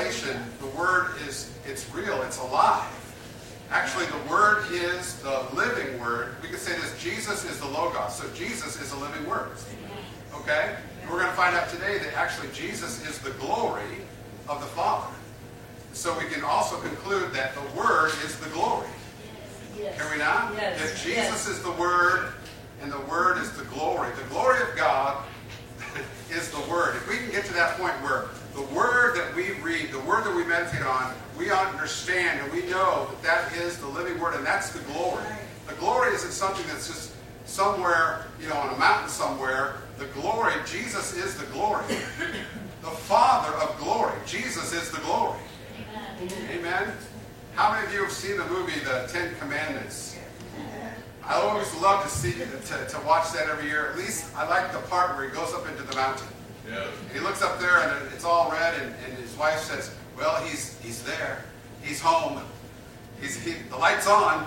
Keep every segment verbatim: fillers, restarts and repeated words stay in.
Revelation, the Word is, it's real, it's alive. Actually, the Word is the living Word. We could say this, Jesus is the Logos. So Jesus is the living Word. Okay? And we're going to find out today that actually Jesus is the glory of the Father. So we can also conclude that the Word is the glory. Yes. Can we not? Yes. If Jesus Yes. is the Word and the Word is the glory, the glory of God is the Word. If we can get to that point where the Word that we read, the Word that we meditate on, we understand and we know that that is the living Word, and that's the glory. The glory isn't something that's just somewhere, you know, on a mountain somewhere. The glory, Jesus is the glory. The Father of glory. Jesus is the glory. Amen. Amen. How many of you have seen the movie The Ten Commandments? I always love to see to, to watch that every year. At least I like the part where he goes up into the mountain. Yeah. And he looks up there and it's all red, and, and his wife says, "Well, he's he's there. He's home. He's he, the light's on."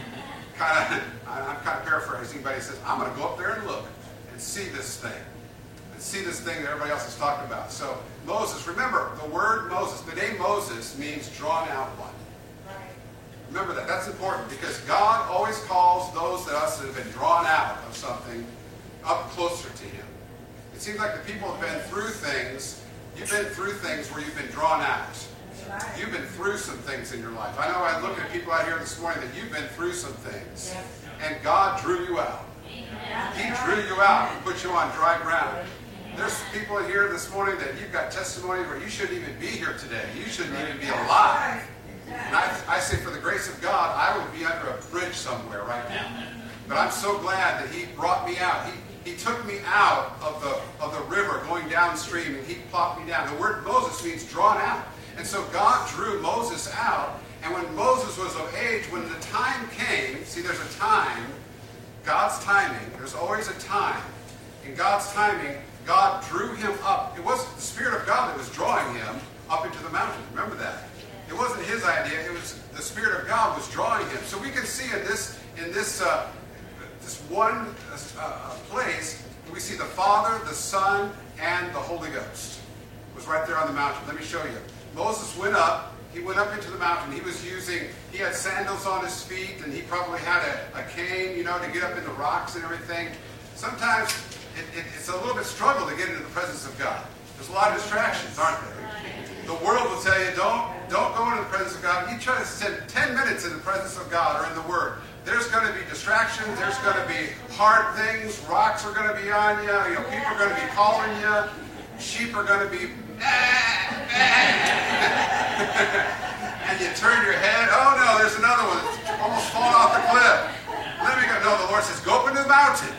Kind of, I'm kind of paraphrasing, but he says, "I'm going to go up there and look and see this thing, and see this thing that everybody else is talking about." So Moses, remember the word Moses. The name Moses means drawn out one. Remember that. That's important because God always calls those of us that have been drawn out of something up closer to Him. It seems like the people have been through things. You've been through things where you've been drawn out. You've been through some things in your life. I know I look at people out here this morning that you've been through some things. And God drew you out. He drew you out and put you on dry ground. There's people in here this morning that you've got testimony where you shouldn't even be here today. You shouldn't even be alive. And I, I say, for the grace of God, I would be under a bridge somewhere right now. But I'm so glad that He brought me out. He, he took me out of the, of the river going downstream, and He plopped me down. The word Moses means drawn out. And so God drew Moses out. And when Moses was of age, when the time came, see, there's a time, God's timing, there's always a time. In God's timing, God drew him up. It wasn't the Spirit of God that was drawing him up into the mountain. Remember that. It wasn't his idea. It was the Spirit of God was drawing him. So we can see in this in this uh, this one uh, place, we see the Father, the Son, and the Holy Ghost. It was right there on the mountain. Let me show you. Moses went up. He went up into the mountain. He was using, he had sandals on his feet, and he probably had a, a cane, you know, to get up in the rocks and everything. Sometimes it, it, it's a little bit struggle to get into the presence of God. There's a lot of distractions, aren't there? The world will tell you, don't, don't go into the presence of God. You try to spend ten minutes in the presence of God or in the Word. There's going to be distractions. There's going to be hard things. Rocks are going to be on you. You know, people are going to be calling you. Sheep are going to be... and you turn your head. Oh, no, there's another one that's almost fallen off the cliff. Let me go. No, the Lord says, go up into the mountain.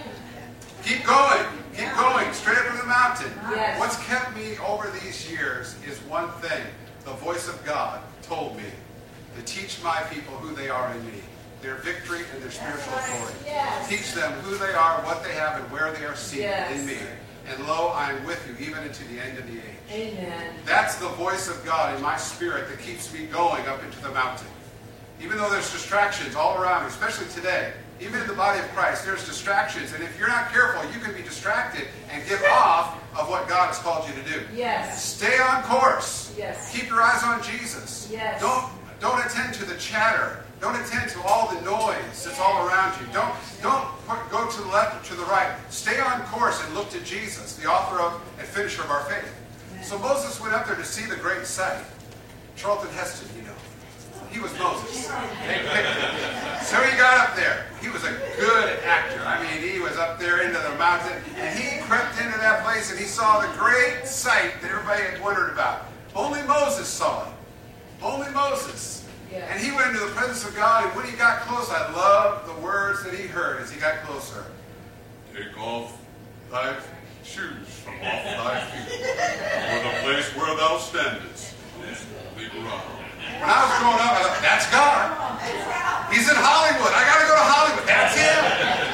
Keep going. Keep going, straight up to the mountain. Yes. What's kept me over these years is one thing. The voice of God told me to teach my people who they are in me, their victory and their spiritual authority. Yes. Teach them who they are, what they have, and where they are seated yes. in me. And lo, I am with you even into the end of the age. Amen. That's the voice of God in my spirit that keeps me going up into the mountain. Even though there's distractions all around me, especially today, even in the body of Christ, there's distractions. And if you're not careful, you can be distracted and get off of what God has called you to do. Yes. Stay on course. Yes. Keep your eyes on Jesus. Yes. Don't, don't attend to the chatter. Don't attend to all the noise that's all around you. Don't, don't go to the left or to the right. Stay on course and look to Jesus, the author of and finisher of our faith. So Moses went up there to see the great sight. Charlton Heston, you know. He was Moses. They picked him. So he got up there. He was a good actor. I mean, he was up there into the mountain, and he crept into that place, and he saw the great sight that everybody had wondered about. Only Moses saw it. Only Moses. Yes. And he went into the presence of God, and when he got close, I love the words that he heard as he got closer. Take off thy shoes from off thy feet, for the place where thou standest is the ground. When I was growing up, I thought, that's God. He's in Hollywood. I got to go to Hollywood. That's him.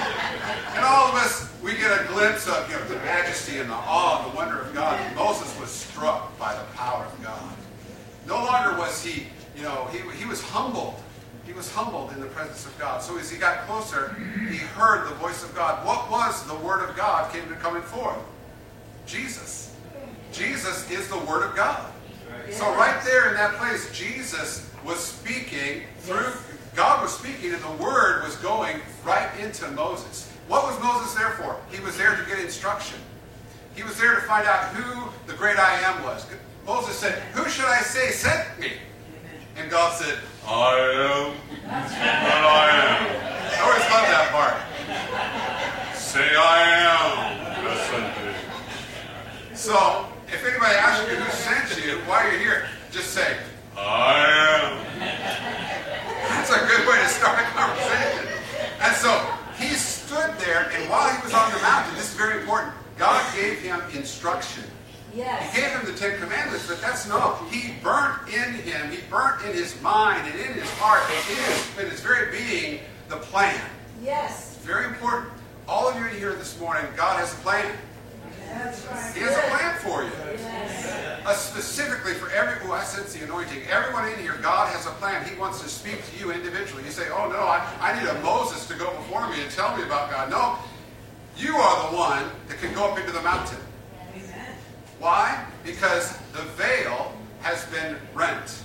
And all of us, we get a glimpse of, you know, the majesty and the awe and the wonder of God. And Moses was struck by the power of God. No longer was he, you know, he, he was humbled. He was humbled in the presence of God. So as he got closer, he heard the voice of God. What was the Word of God came to coming forth? Jesus. Jesus is the Word of God. So right there in that place, Jesus was speaking through, God was speaking, and the word was going right into Moses. What was Moses there for? He was there to get instruction. He was there to find out who the great I am was. Moses said, "Who should I say sent me?" And God said, "I am that I am." I always love that part. Say, "I am that sent me." So, if anybody asks you who sent you, why you're here, just say, "I am." That's a good way to start a conversation. And so, he stood there, and while he was on the mountain, this is very important, God gave him instruction. Yes. He gave him the Ten Commandments, but that's no. He burnt in him, he burnt in his mind and in his heart and in his, in his very being the plan. Yes. It's very important. All of you in here this morning, God has a plan. That's right. He has a plan for you. Yes. Uh, specifically for every, oh, I sense the anointing. Everyone in here, God has a plan. He wants to speak to you individually. You say, "Oh no, I, I need a Moses to go before me and tell me about God." No, you are the one that can go up into the mountain. Amen. Why? Because the veil has been rent.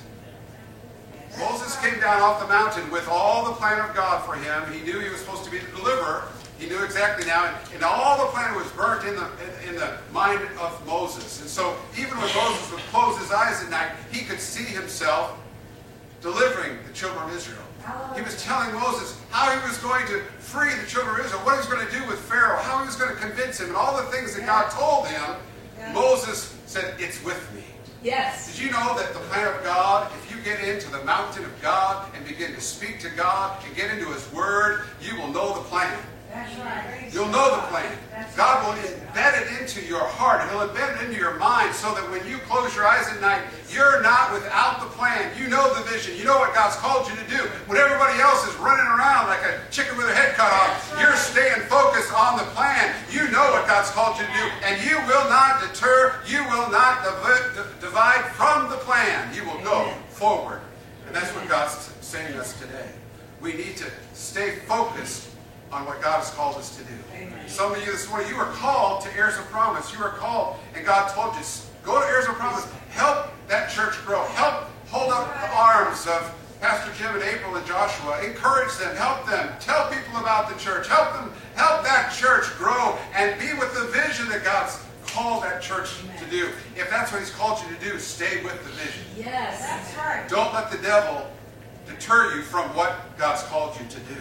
Moses came down off the mountain with all the plan of God for him. He knew he was supposed to be the deliverer. He knew exactly now, and, and all the plan was burnt in the in, in the mind of Moses. And so, even when Moses would close his eyes at night, he could see himself delivering the children of Israel. He was telling Moses how he was going to free the children of Israel, what he was going to do with Pharaoh, how he was going to convince him, and all the things that God told him. Moses said, "It's with me." Yes. Did you know that the plan of God, if you get into the mountain of God and begin to speak to God and get into His Word, you will know the plan. That's right. You'll know the plan. God will embed it into your heart. He'll embed it into your mind so that when you close your eyes at night, you're not without the plan. You know the vision. You know what God's called you to do. When everybody else is running around like a chicken with their head cut off, you're staying focused on the plan. You know what God's called you to do. And you will not deter. You will not div- divide from the plan. You will go forward. And that's what God's saying to us today. We need to stay focused on what God has called us to do. Amen. Some of you this morning, you are called to Heirs of Promise. You are called, and God told you, go to Heirs of Promise. Help that church grow. Help hold up the arms of Pastor Jim and April and Joshua. Encourage them. Help them. Tell people about the church. Help them. Help that church grow and be with the vision that God's called that church Amen. To do. If that's what He's called you to do, stay with the vision. Yes, that's right. Don't let the devil deter you from what God's called you to do.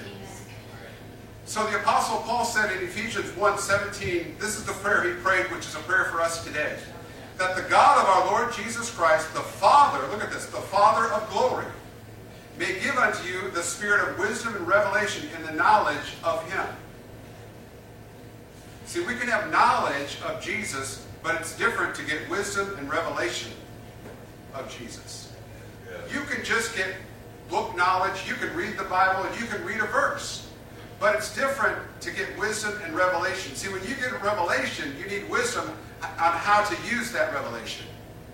So the Apostle Paul said in Ephesians one seventeen, this is the prayer he prayed, which is a prayer for us today. That the God of our Lord Jesus Christ, the Father, look at this, the Father of glory, may give unto you the spirit of wisdom and revelation in the knowledge of Him. See, we can have knowledge of Jesus, but it's different to get wisdom and revelation of Jesus. Yes. You can just get book knowledge, you can read the Bible, and you can read a verse. But it's different to get wisdom and revelation. See, when you get a revelation, you need wisdom on how to use that revelation.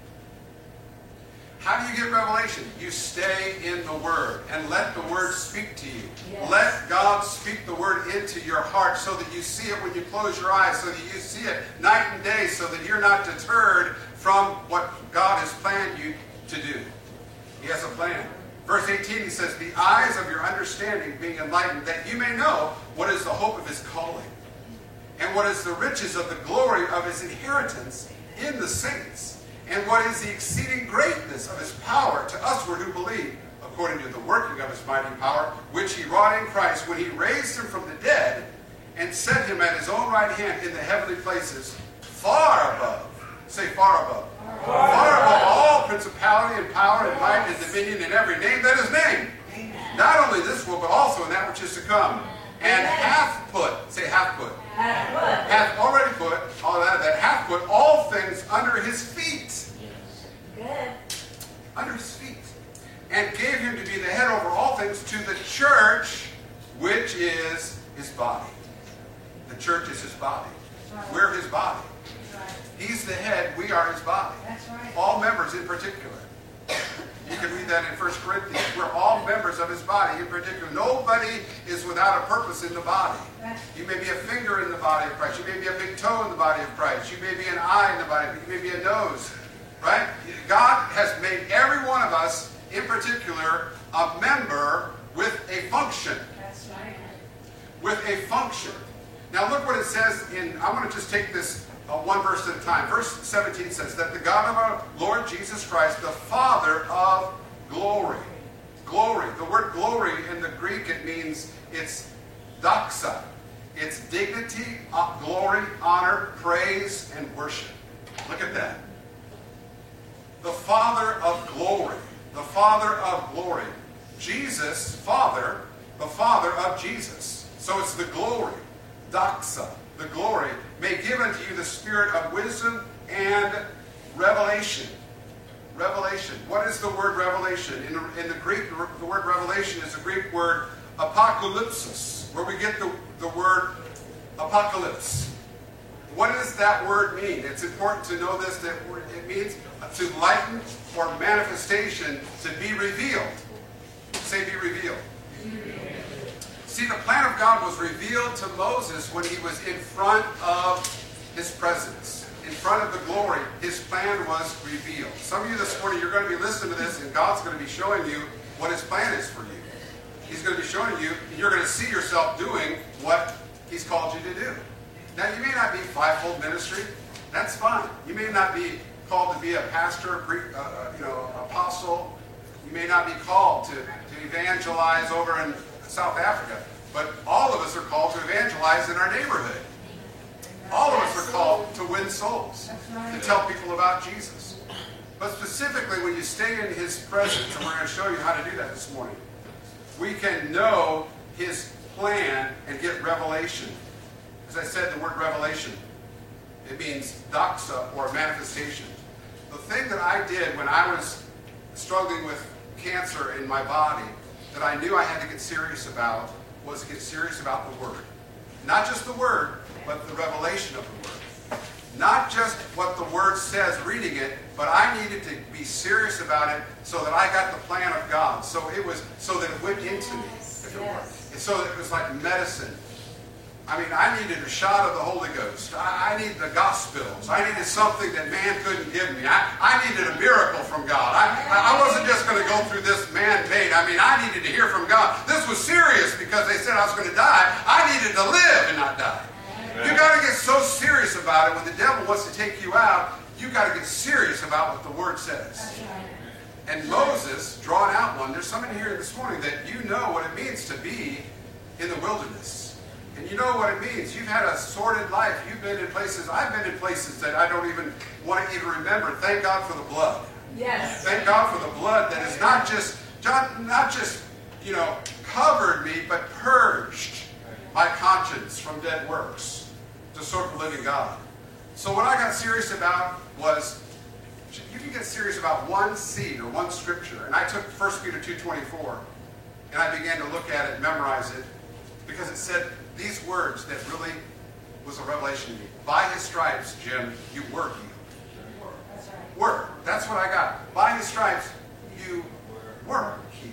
How do you get revelation? You stay in the Word and let the Word speak to you. Yes. Let God speak the Word into your heart so that you see it when you close your eyes, so that you see it night and day, so that you're not deterred from what God has planned you to do. He has a plan. Verse eighteen, he says, the eyes of your understanding being enlightened, that you may know what is the hope of His calling, and what is the riches of the glory of His inheritance in the saints, and what is the exceeding greatness of His power to usward who believe, according to the working of His mighty power, which He wrought in Christ when He raised Him from the dead, and set Him at His own right hand in the heavenly places, far above, say far above, far above all principality and power and might and dominion and every name that is named. Amen. Not only this world, but also in that which is to come. And hath put, say hath put, hath, put. hath already put, all that, that hath put all things under His feet. Good. Under His feet. And gave Him to be the head over all things to the church, which is His body. The church is His body. Right. We're His body. He's the head, we are His body. That's right. All members in particular. You can read that in First Corinthians. We're all members of His body in particular. Nobody is without a purpose in the body. You may be a finger in the body of Christ. You may be a big toe in the body of Christ. You may be an eye in the body. You may be a nose. Right? God has made every one of us, in particular, a member with a function. That's right. With a function. Now look what it says in, I want to just take this uh, one verse at a time. Verse seventeen says that the God of our Lord Jesus Christ, the Father of glory. Glory. The word glory in the Greek, it means it's doxa. It's dignity, uh, glory, honor, praise, and worship. Look at that. The Father of glory. The Father of glory. Jesus, Father, the Father of Jesus. So it's the glory. Doxa, the glory. May give unto you the spirit of wisdom and revelation. Revelation. What is the word revelation? In the, in the Greek, the word revelation is the Greek word apocalypsis, where we get the, the word apocalypse. What does that word mean? It's important to know this, that it means to lighten or manifestation, to be revealed. Say be revealed. See, the plan of God was revealed to Moses when he was in front of his presence. In front of the glory, his plan was revealed. Some of you this morning, you're going to be listening to this, and God's going to be showing you what his plan is for you. He's going to be showing you, and you're going to see yourself doing what he's called you to do. Now, you may not be fivefold ministry. That's fine. You may not be called to be a pastor, uh, you know, apostle. You may not be called to, to evangelize over in South Africa. But all of us are called to evangelize in our neighborhood. All of us are called to win souls, to tell people about Jesus. But specifically, when you stay in his presence, and we're going to show you how to do that this morning, we can know his plan and get revelation. As I said, the word revelation, it means doxa, or manifestation. The thing that I did when I was struggling with cancer in my body that I knew I had to get serious about was to get serious about the Word. Not just the Word, but the revelation of the Word. Not just what the Word says, reading it, but I needed to be serious about it so that I got the plan of God. So it was so that it went into me, if it were. And so that it was like medicine. I mean, I needed a shot of the Holy Ghost. I, I needed the Gospels. I needed something that man couldn't give me. I, I needed a miracle from God. I, I wasn't just going to go through this man-made. I mean, I needed to hear from God. This was serious because they said I was going to die. I needed to live and not die. You got to get so serious about it. When the devil wants to take you out, you got to get serious about what the Word says. And Moses, drawn out one, there's somebody here this morning that you know what it means to be in the wilderness. And you know what it means. You've had a sordid life. You've been in places. I've been in places that I don't even want to even remember. Thank God for the blood. Yes. Thank God for the blood that is not just, not just, you know, covered me, but purged my conscience from dead works to serve the living God. So what I got serious about was, you can get serious about one seed or one scripture. And I took First Peter two twenty-four, and I began to look at it and memorize it, because it said these words that really was a revelation to me. By his stripes, Jim, you were healed. That's right. Were. That's what I got. By his stripes, you were healed.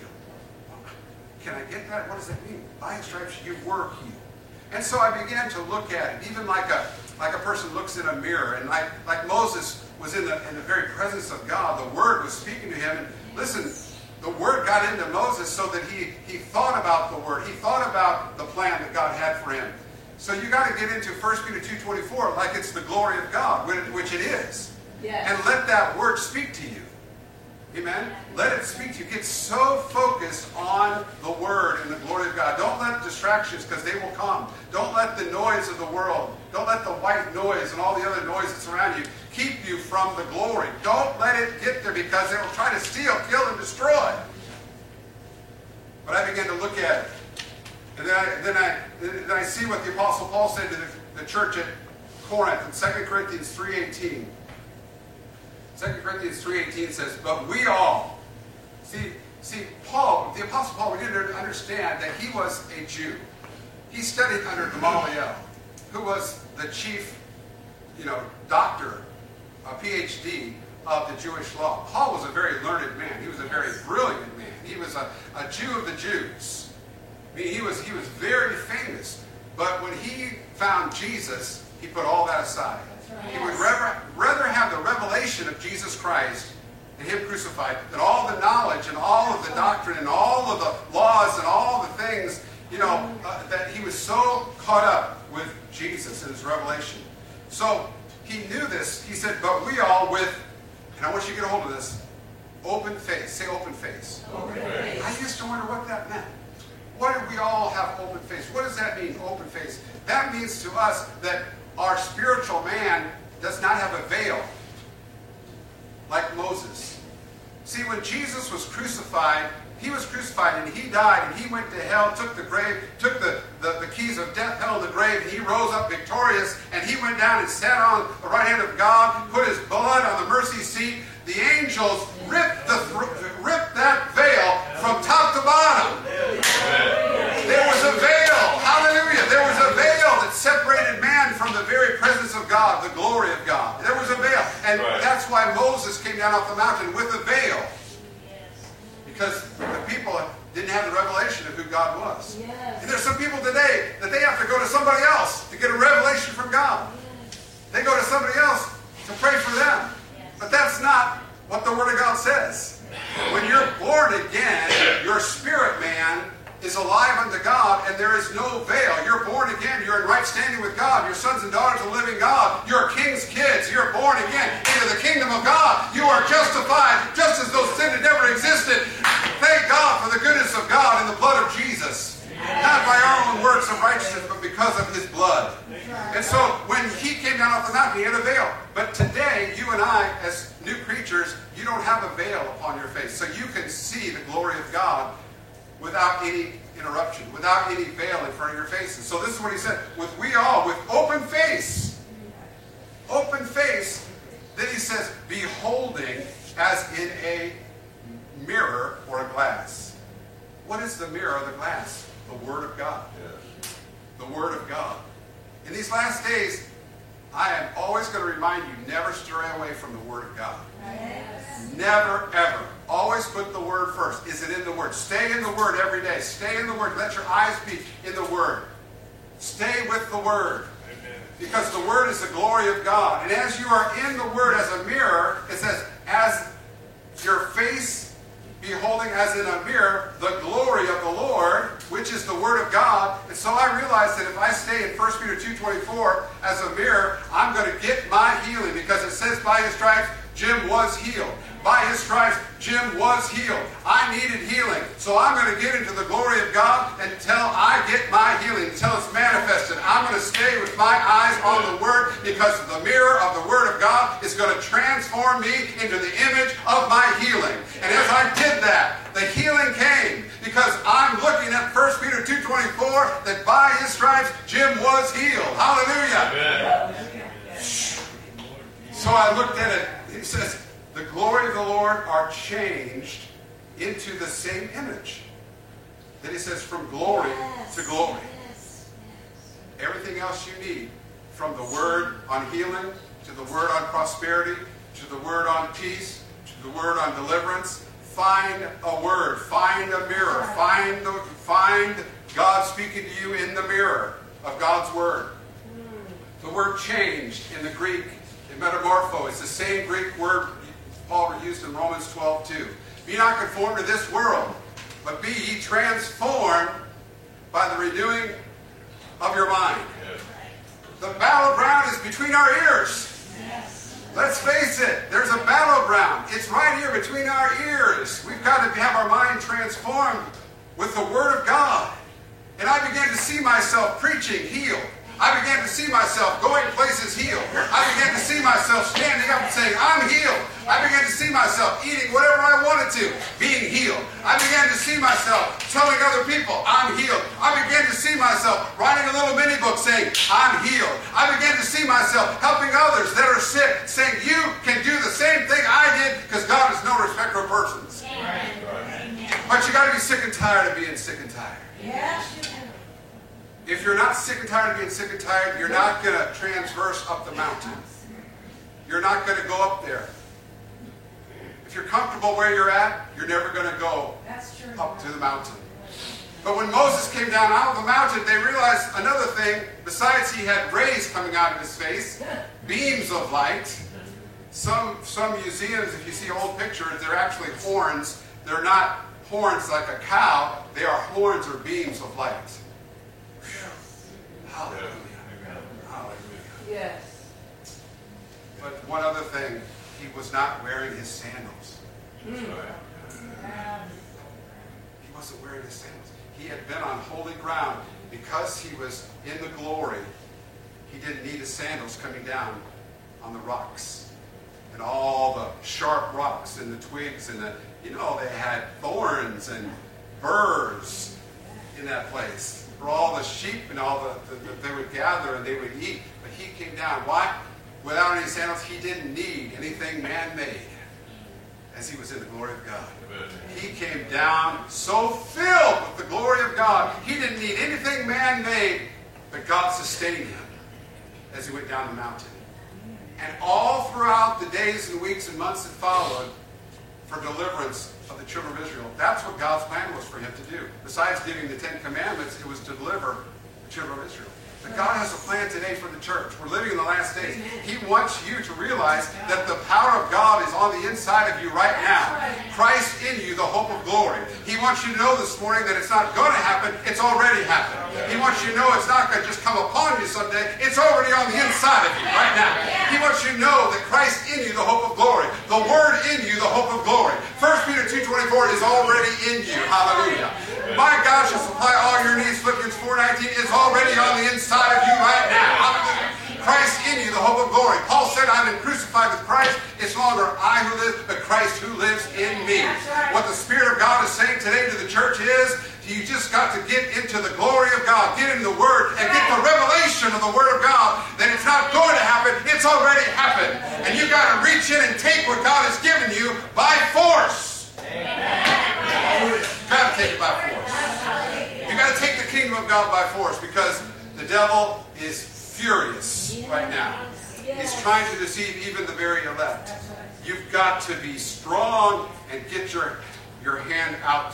Can I get that? What does that mean? By his stripes, you were healed. And so I began to look at it, even like a like a person looks in a mirror, and like like Moses was in the in the very presence of God. The Word was speaking to him. And listen, the Word got into Moses so that he, he thought about the Word. He thought about the plan that God had for him. So you got to get into First Peter two twenty-four like it's the glory of God, which it is. Yes. And let that Word speak to you. Amen? Let it speak to you. Get so focused on the Word and the glory of God. Don't let distractions, because they will come. Don't let the noise of the world, don't let the white noise and all the other noise that's around you keep you from the glory. Don't let it get there, because it will try to steal, kill, and destroy. But I began to look at it. And then I, then I, then I see what the Apostle Paul said to the, the church at Corinth in Second Corinthians three eighteen. Second Corinthians three eighteen says, but we all. See, see, Paul, the Apostle Paul, we didn't understand that he was a Jew. He studied under Gamaliel, who was the chief, you know, doctor, a P H D of the Jewish law. Paul was a very learned man. He was a very brilliant man. He was a, a Jew of the Jews. I mean, he was, he was very famous. But when he found Jesus, he put all that aside. He would rather, rather have the revelation of Jesus Christ and Him crucified than all the knowledge and all of the doctrine and all of the laws and all the things, you know, uh, that he was so caught up with Jesus and His revelation. So he knew this. He said, but we all with, and I want you to get a hold of this, open face. Say open face. Open face. I used to wonder what that meant. Why do we all have open face? What does that mean, open face? That means to us that our spiritual man does not have a veil like Moses. See, when Jesus was crucified, He was crucified and He died and He went to hell, took the grave, took the, the, the keys of death, hell, and the grave, and He rose up victorious, and He went down and sat on the right hand of God, put His blood on the mercy seat. The angels ripped, the, ripped that veil from top to bottom. There was a veil. Hallelujah. There was a veil that separated man from the very presence of God, the glory of God. There was a veil. And Right. that's why Moses came down off the mountain with a veil. Because the people didn't have the revelation of who God was. Yes. And there's some people today that they have to go to somebody else to get a revelation from God. They go to somebody else to pray for them. But that's not what the Word of God says. When you're born again, your spirit man is alive unto God, and there is no veil. You're born again. You're in right standing with God. Your sons and daughters of the living God. You're king's kids. You're born again into the kingdom of God. You are justified just as though sin had never existed. Thank God for the goodness of God in the blood of Jesus. Not by our own works of righteousness, but because of His blood. And so when He came down off the mountain, He had a veil. But today, you and I, as new creatures, you don't have a veil upon your face. So you can see the glory of God without any interruption, without any veil in front of your faces. So this is what He said, with we all, with open face, open face, then He says, beholding as in a mirror or a glass. What is the mirror or the glass? The Word of God. Yes. The Word of God. In these last days, I am always going to remind you, never stray away from the Word of God. Yes. Never, ever. Always put the Word first. Is it in the Word? Stay in the Word every day. Stay in the Word. Let your eyes be in the Word. Stay with the Word. Amen. Because the Word is the glory of God. And as you are in the Word as a mirror, it says, as your face beholding as in a mirror the glory of the Lord, which is the Word of God. And so I realized that if I stay in First Peter two twenty-four as a mirror, I'm going to get my healing, because it says by His stripes Jim was healed. By His stripes Jim was healed. I needed healing. So I'm going to get into the glory of God until I get my healing, until it's manifested. I'm going to stay with my eyes on the Word, because the mirror of the Word of God is going to transform me into the image of my healing. And as I did that, the healing came, because I'm looking at First Peter two twenty-four, that by His stripes Jim was healed. Hallelujah. Amen. So I looked at it. It says, the glory of the Lord are changed into the same image. Then He says, from glory Yes. to glory. Yes. Everything else you need, from the Word on healing, to the Word on prosperity, to the Word on peace, to the Word on deliverance. Find a Word. Find a mirror. Find, the, find God speaking to you in the mirror of God's Word. The word changed in the Greek, in metamorpho, it's the same Greek word Paul used in Romans twelve two. Be not conformed to this world, but be ye transformed by the renewing of your mind. Yes. The battleground is between our ears. Yes. Let's face it, there's a battleground. It's right here between our ears. We've got to have our mind transformed with the Word of God. And I began to see myself preaching healed. I began to see myself going places healed. I began to see myself standing up and saying, I'm healed. I began to see myself eating whatever I wanted to, being healed. I began to see myself telling other people, I'm healed. I began to see myself writing a little mini book saying, I'm healed. I began to see myself helping others that are sick, saying, you can do the same thing I did, because God is no respecter of persons. Amen. But you got to be sick and tired of being sick and tired. Yes, you do. If you're not sick and tired of being sick and tired, you're not going to transverse up the mountain. You're not going to go up there. If you're comfortable where you're at, you're never going to go That's true. up to the mountain. But when Moses came down out of the mountain, they realized another thing. thing, besides he had rays coming out of his face, beams of light. Some, some museums, if you see old pictures, they're actually horns. They're not horns like a cow. They are horns or beams of light. Hallelujah. Hallelujah. Yes. But one other thing, he was not wearing his sandals. Mm. He wasn't wearing his sandals. He had been on holy ground. Because he was in the glory, he didn't need his sandals coming down on the rocks. And all the sharp rocks and the twigs and the, you know, they had thorns and burrs in that place. For all the sheep and all the, the, the they would gather and they would eat. But he came down. Why? Without any sandals, he didn't need anything man-made as he was in the glory of God. He came down so filled with the glory of God, he didn't need anything man-made, but God sustained him as he went down the mountain. And all throughout the days and weeks and months that followed for deliverance of the children of Israel, that's what God's plan was for him to do. Besides giving the Ten Commandments, it was to deliver the children of Israel. But God has a plan today for the church. We're living in the last days. He wants you to realize that the power of God is on the inside of you right now. Christ in you, the hope of glory. He wants you to know this morning that it's not going to happen. It's already happened. He wants you to know it's not going to just come upon you someday. It's already on the inside of you right now. He wants you to know that Christ in you, the hope of glory. The Word in you, the hope of glory. First Peter two twenty-four is already in you. Hallelujah. My God shall supply all your needs. Philippians four nineteen is already on the inside of you right now. Hallelujah. Christ in you, the hope of glory. Paul said, I've been crucified with Christ. It's no longer I who live, but Christ who lives in me. What the Spirit of God is saying today to the church is, you just got to get into the glory of God, get into the Word, and get the revelation of the Word of God that it's not going to happen, it's already happened. And you got to reach in and take what God has given you by force. You got to take it by force. You got to take the kingdom of God by force, because the devil is furious right now. He's trying to deceive even the very elect. You've got to be strong and get your, your hand out.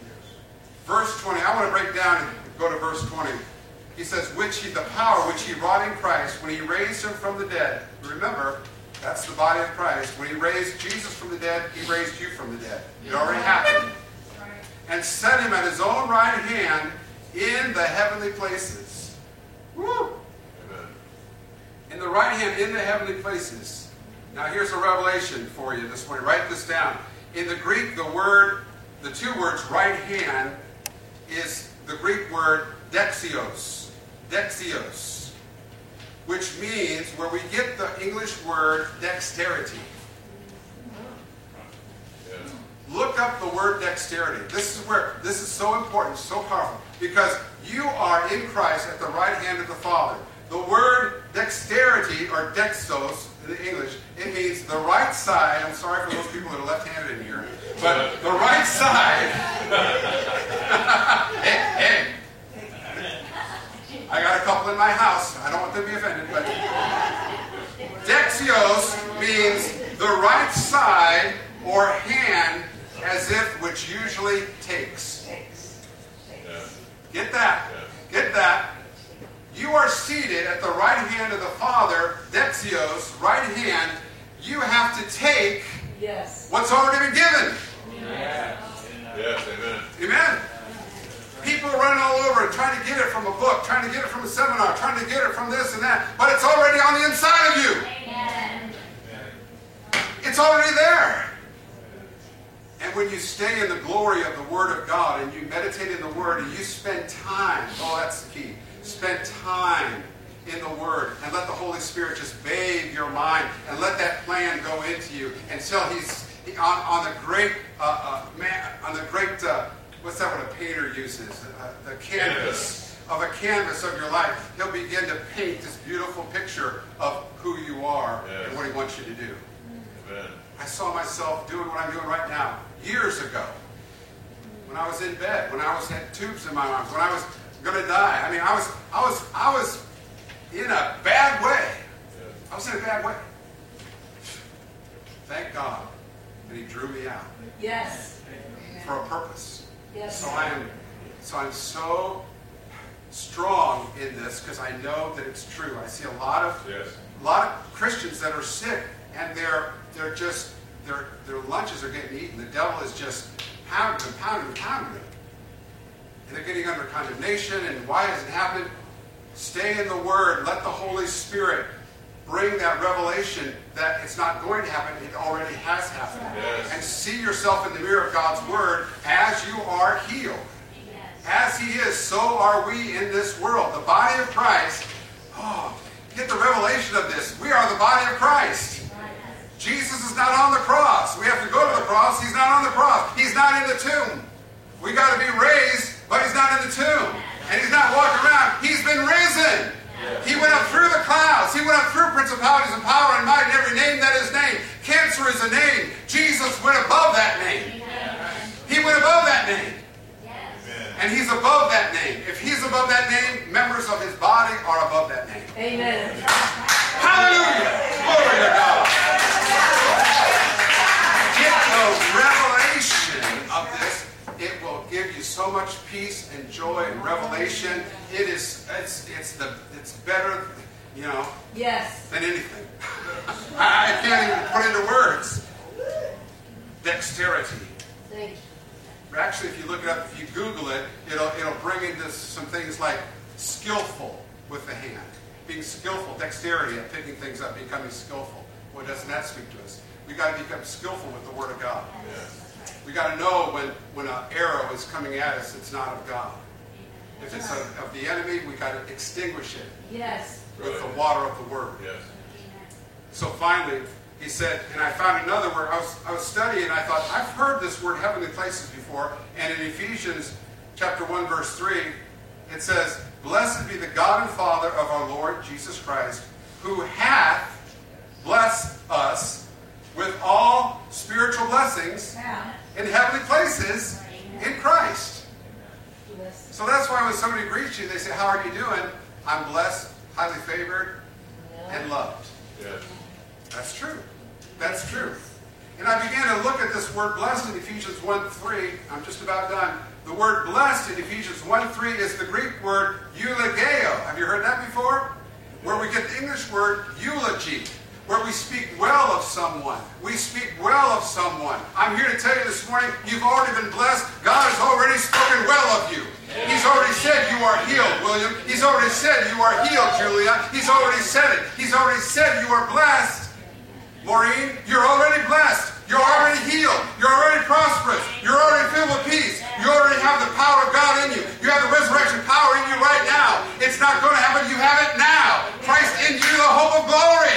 Verse twenty, I want to break down and go to verse twenty. He says, which he, the power which he wrought in Christ when he raised him from the dead. Remember, that's the body of Christ. When he raised Jesus from the dead, he raised you from the dead. It already happened. And set him at his own right hand in the heavenly places. Woo! In the right hand, in the heavenly places. Now here's a revelation for you this morning. Write this down. In the Greek, the word, the two words, right hand, is the Greek word dexios. Dexios. Which means where we get the English word dexterity. Look up the word dexterity. This is where, this is so important, so powerful. Because you are in Christ at the right hand of the Father. The word dexterity, or dexos in English, it means the right side. I'm sorry for those people that are left-handed in here. But the right side. hey, hey. I got a couple in my house. I don't want them to be offended. But dexios means the right side or hand, as if, which usually takes. Get that. Get that. You are seated at the right hand of the Father, dexios, right hand. You have to take yes. what's already been given. Yes. Yes, amen. Amen. People running all over and trying to get it from a book, trying to get it from a seminar, trying to get it from this and that, but it's already on the inside of you. Amen. It's already there. And when you stay in the glory of the Word of God and you meditate in the Word and you spend time, oh, that's the key. Spend time in the Word and let the Holy Spirit just bathe your mind and let that plan go into you until He's he, on, on the great, uh, uh, man, on the great, uh, what's that what a painter uses? Uh, the canvas of a canvas of your life. He'll begin to paint this beautiful picture of who you are yes. and what He wants you to do. Amen. I saw myself doing what I'm doing right now years ago when I was in bed, when I was had tubes in my arms, when I was going to die. I mean, I was, I was, I was in a bad way. I was in a bad way. Thank God that He drew me out. Yes. For a purpose. Yes. So I am, so I'm so strong in this because I know that it's true. I see a lot of Yes. a lot of Christians that are sick, and they're they're just their their lunches are getting eaten. The devil is just pounding them, pounding them, pounding them, and they're getting under condemnation. And why has it happened? Stay in the Word. Let the Holy Spirit bring that revelation that it's not going to happen. It already has happened. Yes. And see yourself in the mirror of God's Word as you are healed. As He is, so are we in this world. The body of Christ. Oh, get the revelation of this. We are the body of Christ. Jesus is not on the cross. We have to go to the cross. He's not on the cross. He's not in the tomb. We got to be raised, but He's not in the tomb. And He's not walking around. He's been risen. He went up through the clouds. He went up through principalities and power and might and every name that is named. Cancer is a name. Jesus went above that name. He went above that name. And He's above that name. If He's above that name, members of His body are above that name. Amen. Hallelujah! Glory to God. Get the revelation of this. It will give you so much peace and joy and revelation. It is, it's, it's the, it's better, you know, Yes. than anything. I, I can't even put into words. Dexterity. Thank you. Actually, if you look it up, if you Google it, it'll it'll bring into some things like skillful with the hand, being skillful, dexterity at picking things up, becoming skillful. What doesn't that speak to us? We got to become skillful with the Word of God. Yes. We got to know when when an arrow is coming at us, it's not of God. If it's of, of the enemy, we got to extinguish it Yes. with the water of the Word. Yes. So finally, he said, and I found another word. I was, I was studying, and I thought, I've heard this word heavenly places before. And in Ephesians chapter one, verse three, it says, Blessed be the God and Father of our Lord Jesus Christ, who hath blessed us with all spiritual blessings in heavenly places in Christ. Yes. So that's why when somebody greets you, they say, how are you doing? I'm blessed, highly favored, and loved. Yes. That's true. That's true. And I began to look at this word blessed in Ephesians one three. I'm just about done. The word blessed in Ephesians one three is the Greek word eulogio. Have you heard that before? Where we get the English word eulogy. Where we speak well of someone. We speak well of someone. I'm here to tell you this morning, you've already been blessed. God has already spoken well of you. He's already said you are healed, William. He's already said you are healed, Julia. He's already said it. He's already said you are blessed. Maureen, you're already blessed. You're already healed. You're already prosperous. You're already filled with peace. You already have the power of God in you. You have the resurrection power in you right now. It's not going to happen. You have it now. Christ in you, the hope of glory.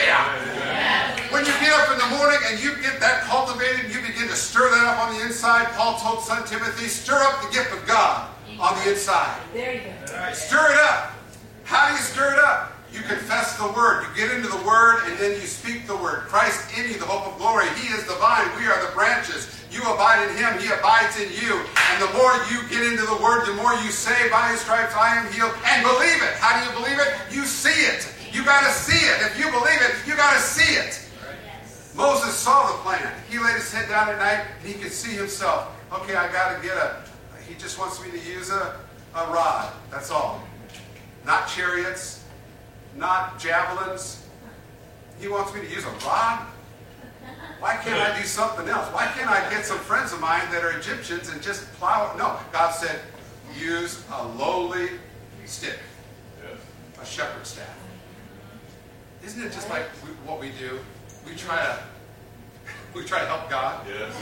When you get up in the morning and you get that cultivated, you begin to stir that up on the inside. Paul told son Timothy, stir up the gift of God on the inside. There you go. Stir it up. How do you stir it up? You confess the Word. You get into the Word and then you speak the Word. Christ in you, the hope of glory. He is the vine. We are the branches. You abide in Him. He abides in you. And the more you get into the Word, the more you say, by His stripes I am healed. And believe it. How do you believe it? You see it. You got to see it. If you believe it, you got to see it. Moses saw the plan. He laid his head down at night and he could see himself. Okay, I got to get a, he just wants me to use a, a rod. That's all. Not chariots. Not javelins. He wants me to use a rod? Why can't I do something else? Why can't I get some friends of mine that are Egyptians and just plow it? No. God said, use a lowly stick. Yes. A shepherd's staff. Isn't it just like we, what we do? We try to we try to help God. Yes.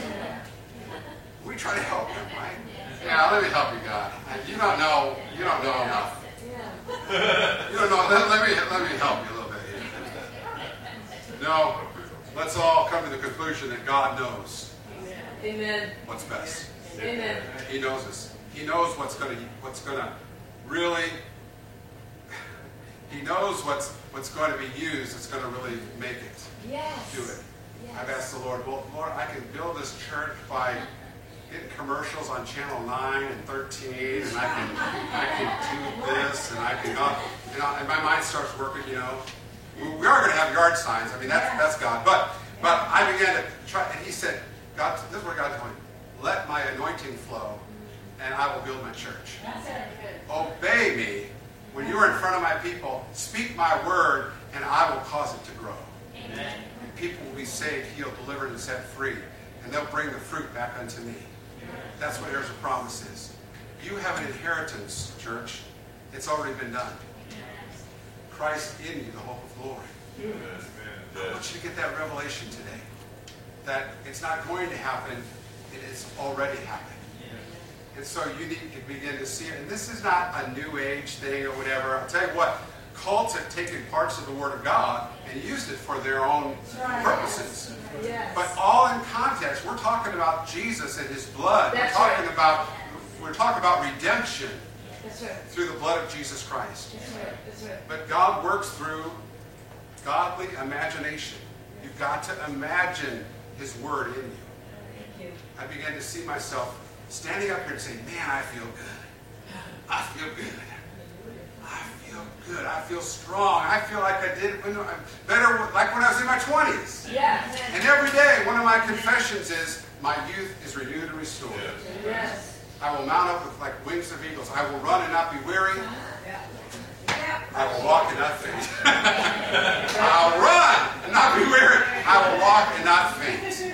We try to help Him, right? Yeah, let me help you, God. You don't know. You don't know enough. You don't know. Let, let me let me help you a little bit here. No, let's all come to the conclusion that God knows Amen. what's best. Amen. He knows us. He knows what's going to what's going to really. He knows what's what's going to be used. It's going to really make it. Yes. Do it. Yes. I've asked the Lord, well, Lord, I can build this church by getting commercials on Channel nine and thirteen, and I can I can do this, and I can go, you know, and my mind starts working, you know. We are going to have yard signs. I mean, that's that's God. But but I began to try, and He said, God, this is what God told me. Let my anointing flow, and I will build my church. Obey me, When you are in front of my people, speak my word, and I will cause it to grow. Amen. And people will be saved, healed, delivered, and set free. And they'll bring the fruit back unto me. That's what heirs of promise is. You have an inheritance, church. It's already been done. Christ in you, the hope of glory. I want you to get that revelation today. That it's not going to happen. It has already happened. And so you need to begin to see it. And this is not a new age thing or whatever. I'll tell you what. Cults have taken parts of the Word of God and used it for their own purposes. Yes. But all in context, we're talking about Jesus and His blood. That's we're talking right. about we're talking about redemption That's right. through the blood of Jesus Christ. That's right. That's right. But God works through godly imagination. You've got to imagine His Word in you. Thank you. I began to see myself standing up here and saying, man, I feel good. I feel good. I feel good. I feel strong. I feel like I did when, better like when I was in my twenties. Yes. And every day, one of my confessions is, my youth is renewed and restored. Yes. I will mount up with like wings of eagles. I will run and not be weary. Yeah. Yeah. I will walk and not faint. I'll run and not be weary. I will walk and not faint.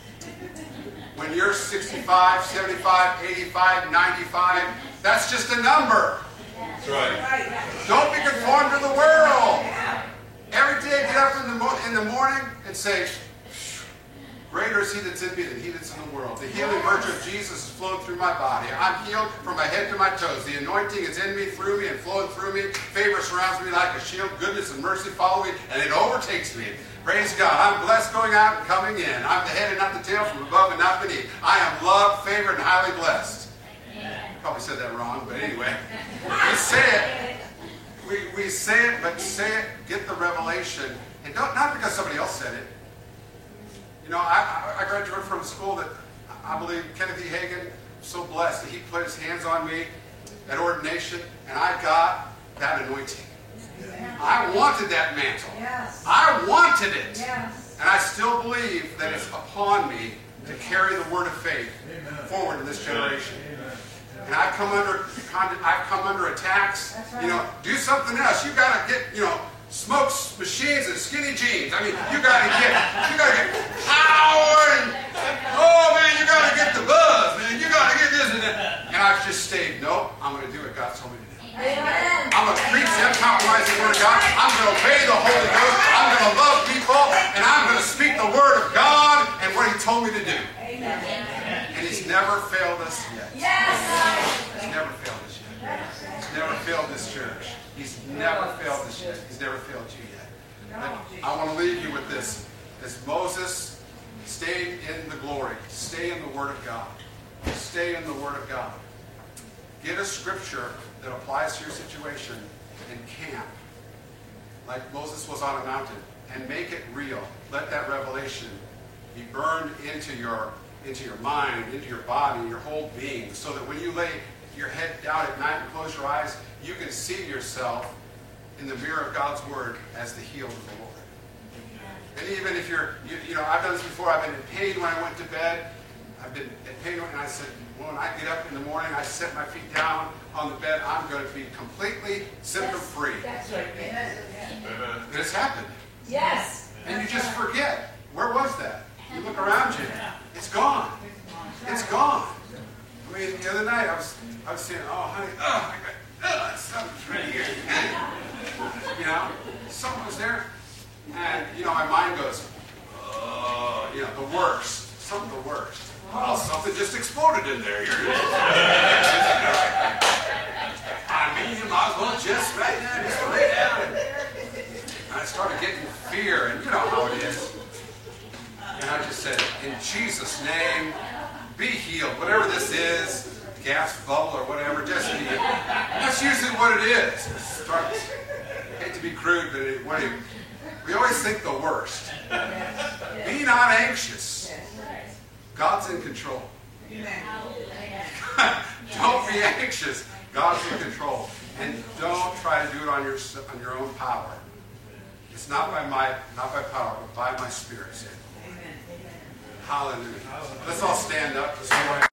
When you're sixty-five, seventy-five, eighty-five, ninety-five, that's just a number. That's right. Don't be conformed to the world. Every day get up in the, mo- in the morning and say, greater is He that's in me than he that's in the world. The healing virtue of Jesus is flowing through my body. I'm healed from my head to my toes. The anointing is in me, through me, and flowing through me. Favor surrounds me like a shield. Goodness and mercy follow me, and it overtakes me. Praise God. I'm blessed going out and coming in. I'm the head and not the tail, from above and not beneath. I am loved, favored, and highly blessed. Probably said that wrong, but anyway. We say it. We, we say it, but say it, get the revelation. And don't, not because somebody else said it. You know, I, I graduated from a school that I believe Kenneth E. Hagin, so blessed that he put his hands on me at ordination, and I got that anointing. I wanted that mantle. Yes. I wanted it. Yes. And I still believe that it's upon me to carry the word of faith forward in this generation. And I've come under, I've come under attacks. You know, do something else. You got to get, you know, smokes machines and skinny jeans. I mean, you got to get, you got to get power and, oh man, you got to get the buzz, man. You got to get this and that. And I've just stayed, nope, I'm going to do what God told me to do. Amen. I'm going to preach the uncompromising word of God. I'm going to obey the Holy Ghost. I'm going to love people. And I'm going to speak the word of God and what He told me to do. Amen. And He's never failed us yet. Yes. He's never failed us yet. He's never failed this church. He's never failed us yet. He's never failed you yet. But I want to leave you with this. As Moses stayed in the glory, stay in the Word of God. Stay in the Word of God. Get a scripture that applies to your situation and camp, like Moses was on a mountain, and make it real. Let that revelation be burned into your into your mind, into your body, your whole being, so that when you lay your head down at night and close your eyes, you can see yourself in the mirror of God's Word as the healed of the Lord. And even if you're, you, you know, I've done this before. I've been in pain when I went to bed. I've been in pain when I said, well, when I get up in the morning, I set my feet down on the bed. I'm going to be completely symptom-free. That's right. Yes. Amen. And it's happened. Yes. And you just forget. Where was that? You look around you. It's gone. It's gone. I mean, the other night I was I was saying, oh, honey, oh, I got, oh, something's right here. You know, something was there. And, you know, my mind goes, oh, you know, the worst. Something the worst. Well, something just exploded in there. You're I mean, you might as well just right now, just lay down. And I started getting fear, and you know how it is. And I just said, in Jesus' name, be healed. Whatever this is, gas bubble or whatever, just be healed. That's usually what it is. It starts, I hate to be crude, but it, what it, we always think the worst. Be not anxious. God's in control. Don't be anxious. God's in control. And don't try to do it on your, on your own power. It's not by might, not by power, but by my Spirit. Hallelujah. Let's all stand up this morning.